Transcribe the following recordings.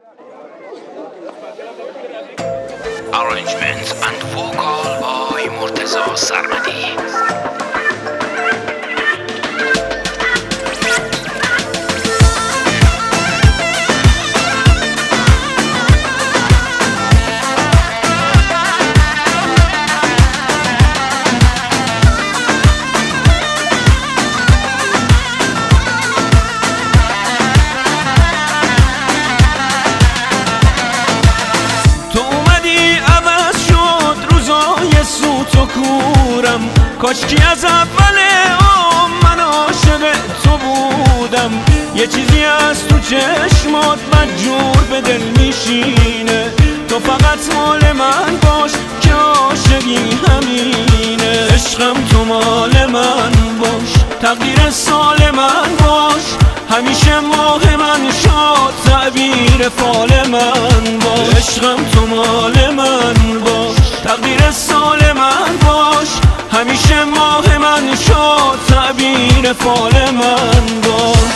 Arrangement and vocal by Murtaza Sarmadi. کاشکی از اول من عاشق تو بودم، یه چیزی از تو چشمات مجبور به دل میشینه، تو فقط مال من باش که عاشقی همینه. عشقم تو مال من باش، تقدیر سال من باش، همیشه ماه من شاد، تعبیر فال من باش. عشقم تو مال من باش، تقدیر سال من باش، همیشه ماه من شاد، تعبیر فال من باش.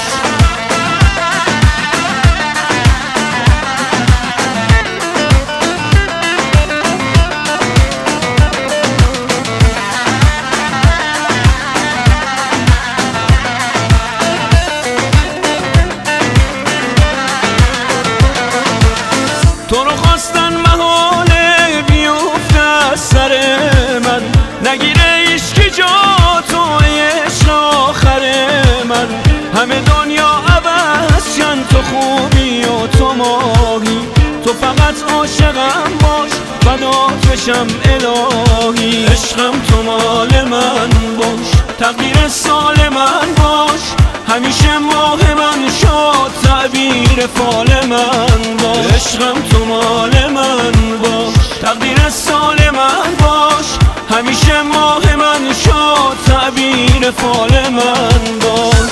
تو رو خواستن محاله بیفته از سر من، نگیره عشقی جا تو عشق آخر من. همه دنیا عوض شن، تو خوبی و تو ماهی، تو فقط عاشقم باش، فدات بشم الهی. عشقم تو مال من باش، تقدیر سال من باش، همیشه ماه من شاد، تعبیر فال من باش. عشقم تو مال من باش، تقدیر سال من باش، همیشه ماه من شاد، تعبیر فال من باش.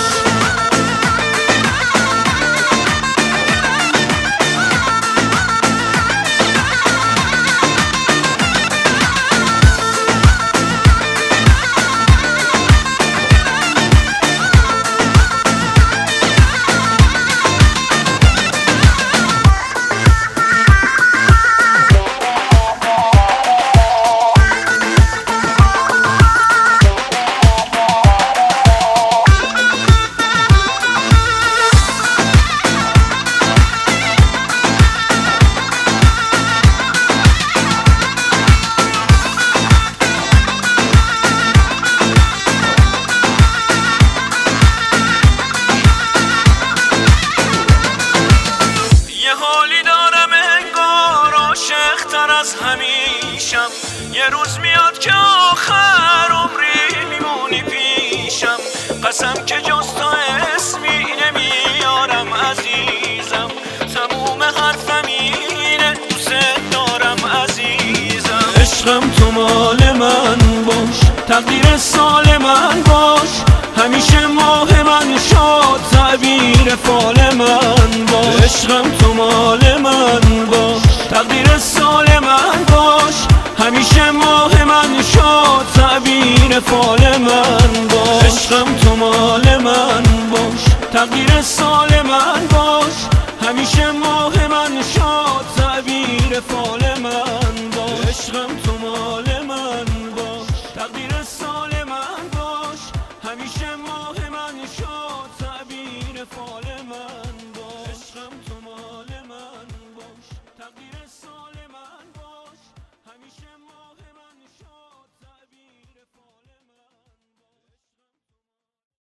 از همیشم یه روز میاد که آخر عمری میمونی پیشم، قسم که جز تو اسمی نمیارم عزیزم، تموم حرفم اینه دوست دارم عزیزم. عشقم تو مال من باش، تقدیر سال من باش، همیشه ماه من شاد، تعبیر فال من باش. عشقم تو مال من باش، تقدیر سال من باش، همیشه ماه من شاد، تعبیر فال من باش. عشقم تو مال من باش، تقدیر سال من باش، همیشه ماه من شاد، تعبیر فال من باش. عشقم تو مال